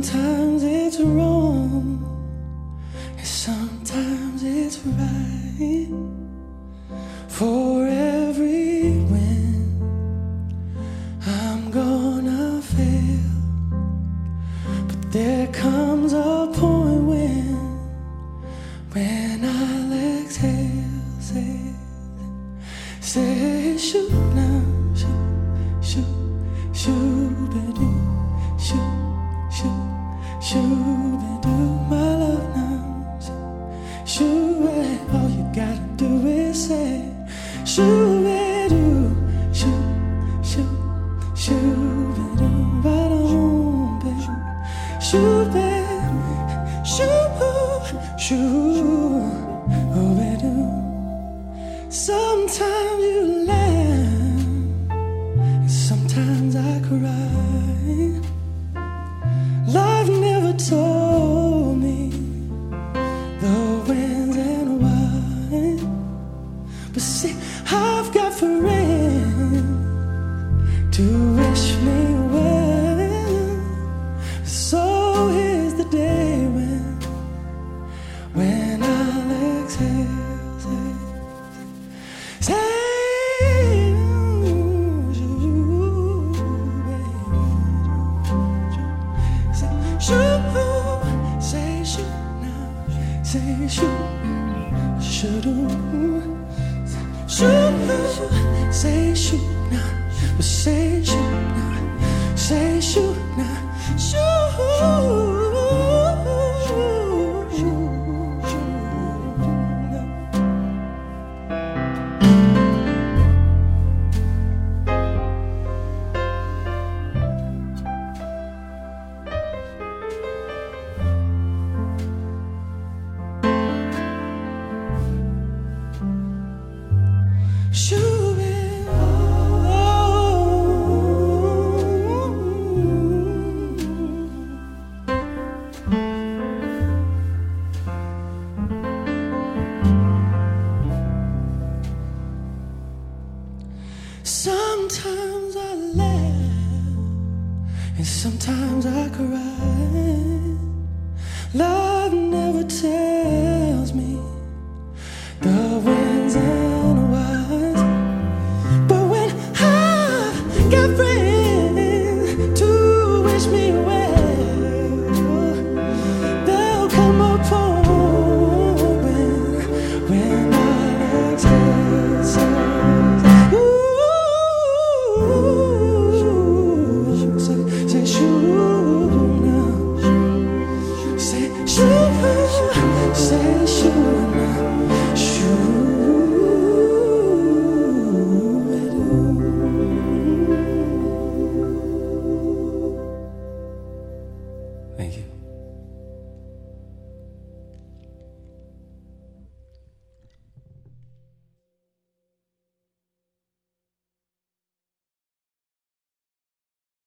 Sometimes it's wrong, and sometimes it's right. For every win, I'm gonna fail. But there comes a point when I'll exhale, say, shoot now, shoot, be-do, shoot, be-do, my love now, shoot, all you gotta do is say, shoot, be-do, shoot, be-do, right on, baby, shoot, baby, shoot, oh, be-do. Sometimes you laugh, and sometimes I cry. Life never told me the when's and why. But see, I've got friends to wish me well. So here's the day when I'll exhale, say, say shoot, shoot, say shoot now, say shoot now, say shoot now, shoot. Sometimes I laugh, and sometimes I cry. Love never tells me the wins and whys. But when I've got friends to wish me well, there'll come a point when I exhale, say shoot now, say shoot, say shoot now, shoot. Thank you.